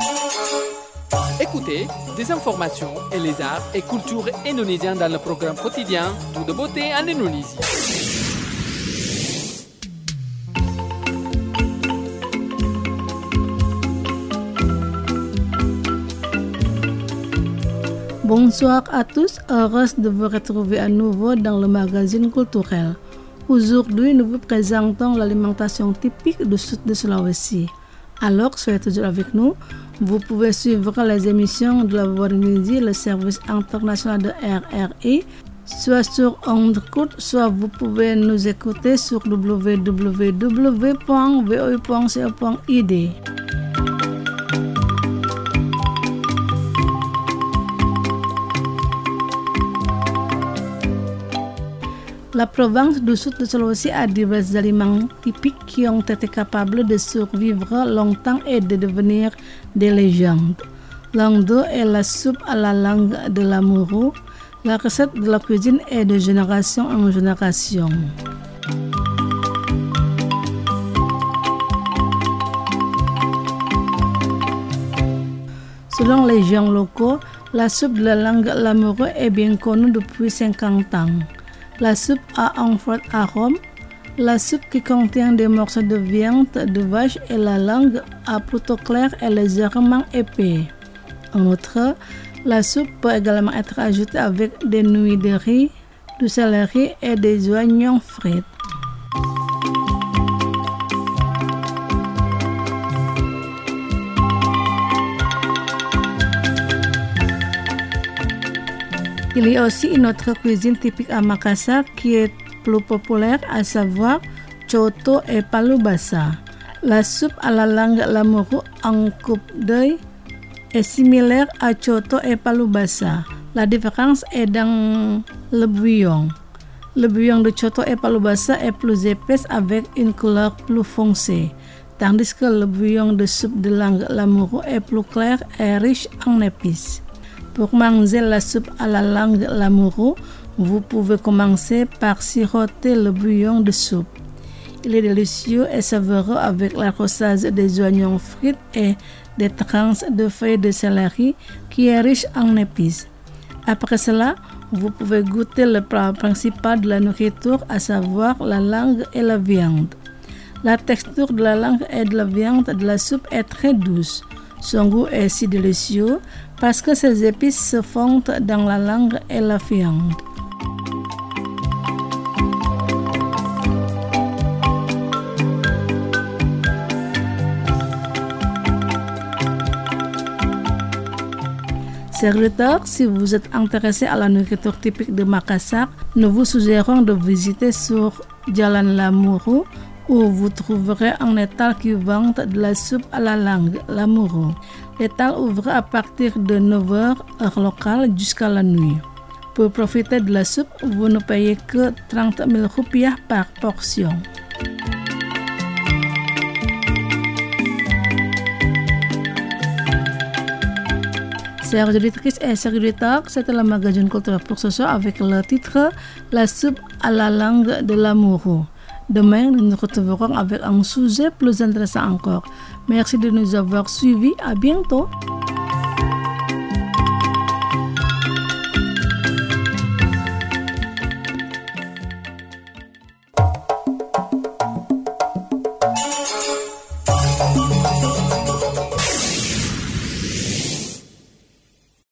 Écoutez des informations et les arts et cultures indonésiens dans le programme quotidien Tout de beauté en Indonésie. Bonsoir à tous, heureuse de vous retrouver à nouveau dans le magazine culturel. Aujourd'hui, nous vous présentons l'alimentation typique du sud de Sulawesi. Alors, soyez toujours avec nous. Vous pouvez suivre les émissions de la Voix d'Indonésie, le service international de RRI, soit sur ondes courtes, soit vous pouvez nous écouter sur www.voi.co.id. La province du sud de Sulawesi a divers aliments typiques qui ont été capables de survivre longtemps et de devenir des légendes. L'un d'eux est la soupe à la langue de lamuru. La recette de la cuisine est de génération en génération. Selon les gens locaux, la soupe de la langue lamuru est bien connue depuis 50 ans. La soupe a un fort arôme. La soupe qui contient des morceaux de viande de vache et la langue a plutôt clair et légèrement épais. En outre, la soupe peut également être ajoutée avec des nouilles de riz, du céleri et des oignons frits. Il y a aussi une autre cuisine typique à Makassar qui est plus populaire, à savoir coto et palu basah. La soupe à la langue lamuru en coupe d'œil est similaire à coto et palu basah. La différence est dans le bouillon. Le bouillon de coto et palu basah est plus épais avec une couleur plus foncée, tandis que le bouillon de soupe de langue lamuru est plus clair et riche en épices. Pour manger la soupe à la langue lamuru, vous pouvez commencer par siroter le bouillon de soupe. Il est délicieux et savoureux avec l'arrosage des oignons frits et des tranches de feuilles de céleri qui est riche en épices. Après cela, vous pouvez goûter le plat principal de la nourriture, à savoir la langue et la viande. La texture de la langue et de la viande de la soupe est très douce. Son goût est si délicieux parce que ces épices se fondent dans la langue et la viande. Chers auditeurs, si vous êtes intéressés à la nourriture typique de Makassar, nous vous suggérons de visiter sur Jalan Lamuru, où vous trouverez un étal qui vend de la soupe à la langue lamuru. L'étal ouvre à partir de 9h heure locale jusqu'à la nuit. Pour profiter de la soupe, vous ne payez que 30 000 rupiah par portion. Chers auditrices et chers auditeurs, c'était le magazine culturel pour ce soir avec le titre La soupe à la langue de lamuru. Demain, nous nous retrouverons avec un sujet plus intéressant encore. Merci de nous avoir suivis. À bientôt.